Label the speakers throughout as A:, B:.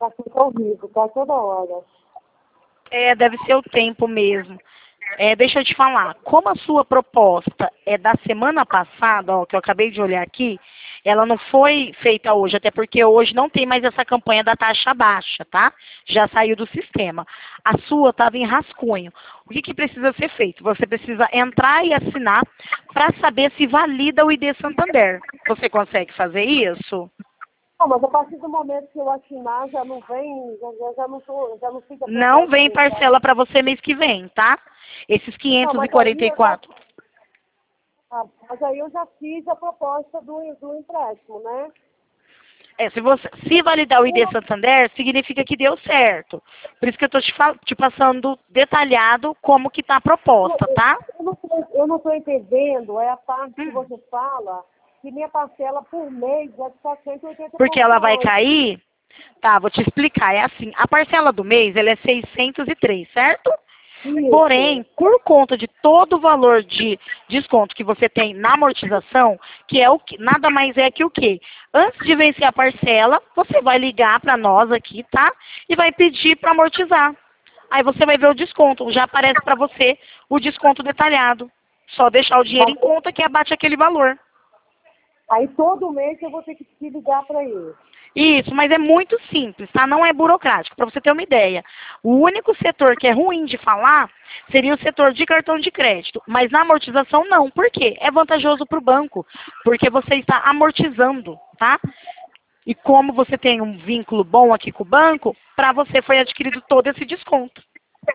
A: Tá aqui ao vivo, tá toda hora.
B: É, deve ser o tempo mesmo. É, deixa eu te falar, como a sua proposta é da semana passada, ó, que eu acabei de olhar aqui, ela não foi feita hoje, até porque hoje não tem mais essa campanha da taxa baixa, tá? Já saiu do sistema. A sua estava em rascunho. O que, que precisa ser feito? Você precisa entrar e assinar para saber se valida o ID Santander. Você consegue fazer isso?
A: Não, mas a partir do momento que eu assinar, já não vem, já não fica...
B: Não vem parcela para você mês que vem, tá? Esses
A: Não,
B: 544.
A: mas aí eu já fiz a proposta do empréstimo, né?
B: É, se validar o ID Santander, significa que deu certo. Por isso que eu estou te passando detalhado como que está a proposta, tá?
A: Eu não estou entendendo, é a parte que você fala que minha parcela por mês é de 480.
B: Porque ela vai cair? Tá, vou te explicar. É assim, a parcela do mês, ela é 603, certo?
A: Isso.
B: Porém, por conta de todo o valor de desconto que você tem na amortização, que é o que nada mais é que o quê? Antes de vencer a parcela, você vai ligar para nós aqui, tá? E vai pedir para amortizar. Aí você vai ver o desconto, já aparece para você o desconto detalhado. Só deixar o dinheiro em conta que abate aquele valor.
A: Aí todo mês eu vou ter que te ligar para ele.
B: Isso, mas é muito simples, tá? Não é burocrático, para você ter uma ideia. O único setor que é ruim de falar seria o setor de cartão de crédito, mas na amortização não. Por quê? É vantajoso para o banco, porque você está amortizando, tá? E como você tem um vínculo bom aqui com o banco, para você foi adquirido todo esse desconto.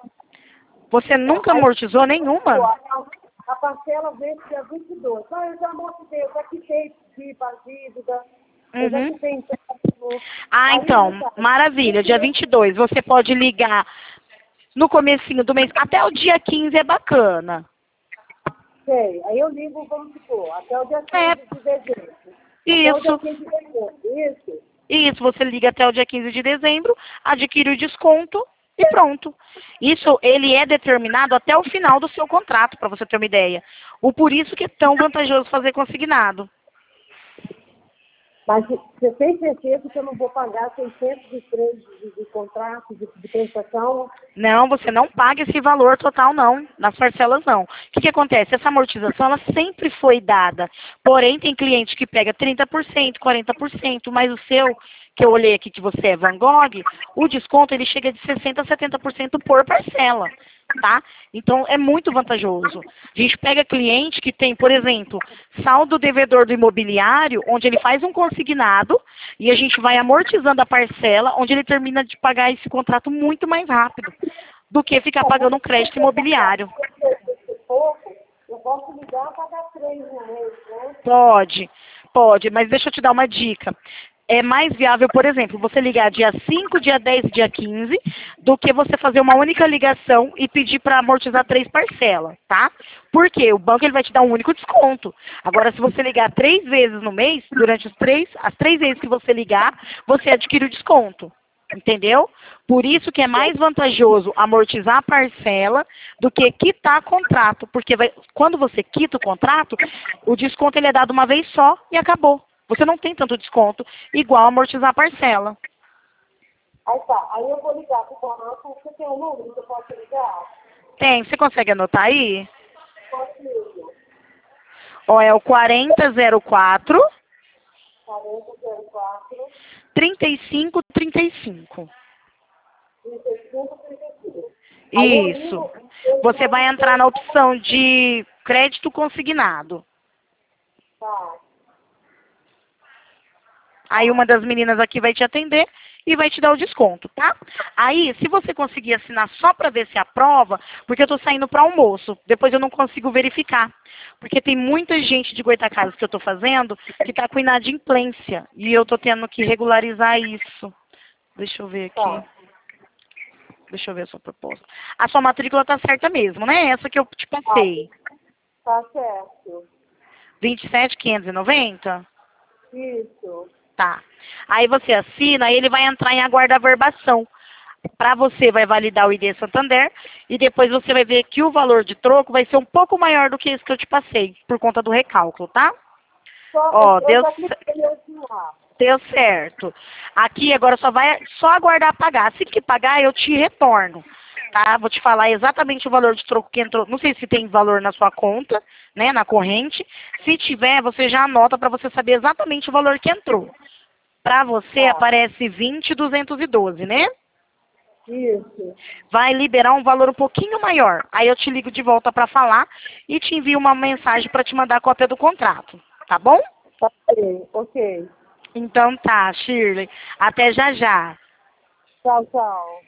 B: Você nunca amortizou nenhuma?
A: A parcela vem dia 22. Ah, eu já amortizei, eu já quitei a dívida. Eu já quitei empréstimo.
B: Ah, então, maravilha. Dia 22, você pode ligar no comecinho do mês. Até o dia 15 é bacana.
A: Sei. Aí eu ligo, vamos supor, até o dia 15 de dezembro.
B: Isso.
A: Até o dia 15 de dezembro, isso?
B: Isso, você liga até o dia 15 de dezembro, adquire o desconto e pronto. Isso, ele é determinado até o final do seu contrato, para você ter uma ideia. Por isso que é tão vantajoso fazer consignado.
A: Mas você tem certeza que eu não vou pagar 603 de contrato, de prestação?
B: Não, você não paga esse valor total, não. Nas parcelas, não. O que acontece? Essa amortização, ela sempre foi dada. Porém, tem cliente que pega 30%, 40%, mas o seu, que eu olhei aqui que você é Van Gogh, o desconto, ele chega de 60% a 70% por parcela, tá? Então, é muito vantajoso. A gente pega cliente que tem, por exemplo, saldo devedor do imobiliário, onde ele faz um consignado e a gente vai amortizando a parcela, onde ele termina de pagar esse contrato muito mais rápido do que ficar pagando um crédito imobiliário.
A: Eu posso ligar e pagar 3 no mês, né?
B: Pode, mas deixa eu te dar uma dica. É mais viável, por exemplo, você ligar dia 5, dia 10 e dia 15, do que você fazer uma única ligação e pedir para amortizar 3 parcelas, tá? Por quê? O banco ele vai te dar um único desconto. Agora, se você ligar 3 vezes no mês, durante as 3 vezes que você ligar, você adquire o desconto. Entendeu? Por isso que é mais vantajoso amortizar a parcela do que quitar contrato. Porque quando você quita o contrato, o desconto ele é dado uma vez só e acabou. Você não tem tanto desconto igual amortizar a parcela.
A: Aí tá, aí eu vou ligar pro banco. Você tem um número que eu posso ligar?
B: Tem, você consegue anotar aí?
A: Consigo.
B: Ó, é o 4004
A: 4004
B: 3535.
A: 3535.
B: Isso. Você vai entrar na opção de crédito consignado.
A: Tá.
B: Aí uma das meninas aqui vai te atender e vai te dar o desconto, tá? Aí, se você conseguir assinar só para ver se aprova, porque eu tô saindo para almoço, depois eu não consigo verificar. Porque tem muita gente de Goitacazes que eu tô fazendo que tá com inadimplência e eu tô tendo que regularizar isso. Deixa eu ver aqui.
A: Tá.
B: Deixa eu ver a sua proposta. A sua matrícula tá certa mesmo, né? Essa que eu te passei.
A: Tá certo.
B: 27.590?
A: Isso.
B: Tá. Aí você assina, aí ele vai entrar em aguarda-verbação. Para você vai validar o ID Santander e depois você vai ver que o valor de troco vai ser um pouco maior do que esse que eu te passei, por conta do recálculo, tá?
A: Só,
B: Ó,
A: eu
B: deu...
A: já cliquei em assinar.
B: Deu certo. Aqui agora só aguardar pagar. Assim que pagar, eu te retorno. Tá? Vou te falar exatamente o valor de troco que entrou. Não sei se tem valor na sua conta, né? Na corrente. Se tiver, você já anota para você saber exatamente o valor que entrou. Para você
A: Tá.
B: aparece 20.212, né?
A: Isso.
B: Vai liberar um valor um pouquinho maior. Aí eu te ligo de volta para falar e te envio uma mensagem para te mandar a cópia do contrato. Tá bom?
A: Ok, ok.
B: Então tá, Shirley. Até já já.
A: Tchau, tchau.